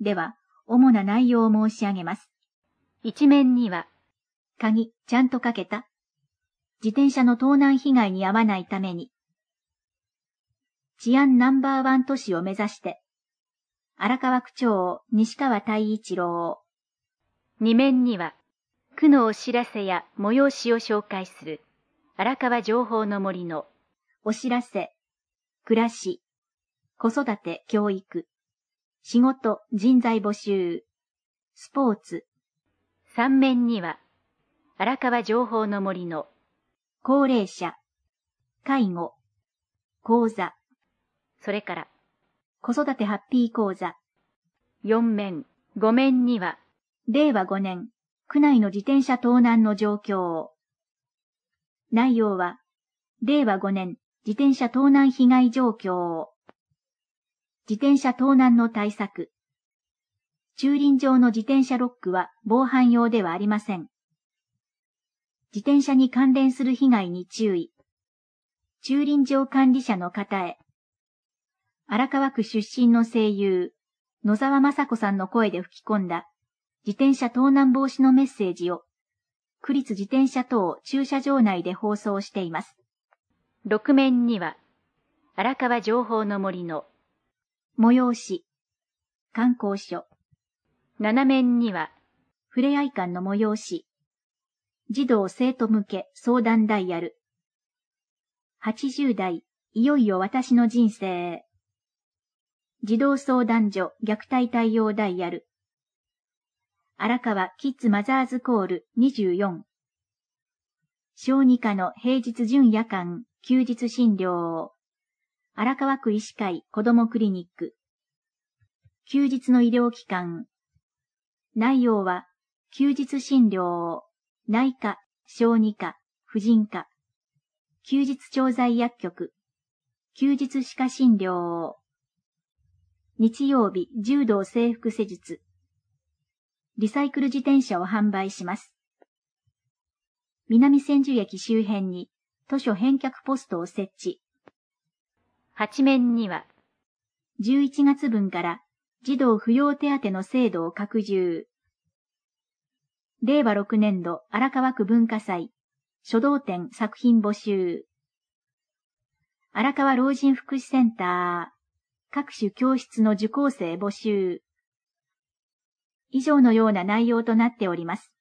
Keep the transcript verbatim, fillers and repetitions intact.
では、主な内容を申し上げます。 一面には、 鍵、ちゃんとかけた？自転車の盗難被害に遭わないために。治安ナンバーワン都市を目指して。荒川区長、西川太一郎。 二面には、区のお知らせや催しを紹介する、荒川情報の森の、 お知らせ、暮らし、子育て、教育、仕事、人材募集、スポーツ。 三面には、荒川情報の森の、 高齢者、介護、講座。 それから、 子育てハッピー講座。 四面、五面には、 れいわごねん、区内の自転車盗難の状況。内容は、れいわごねん、自転車盗難被害状況。自転車盗難の対策。駐輪場の自転車ロックは防犯用ではありません。自転車に関連する被害に注意。駐輪場管理者の方へ。荒川区出身の声優、野沢雅子さんの声で吹き込んだ自転車盗難防止のメッセージを、区立自転車等駐車場内で放送しています。 六面には、荒川情報の森の、 催し、観光所。 七面には、 ふれあい館の催し、児童生徒向け相談ダイヤル。はちじゅう代、いよいよ私の人生。児童相談所虐待対応ダイヤル。荒川キッズマザーズコールにじゅうよん。小児科の平日準夜間、休日診療。荒川区医師会子どもクリニック。休日の医療機関。内容は、休日診療、内科、小児科、婦人科。休日調剤薬局。休日歯科診療。日曜日、柔道整復施術。リサイクル自転車を販売します。南千住駅周辺に図書返却ポストを設置。 八面には、 じゅういちがつ分から児童扶養手当の制度を拡充。れいわろくねん度荒川区文化祭、書道展作品募集。荒川老人福祉センター、各種教室の受講生募集。以上のような内容となっております。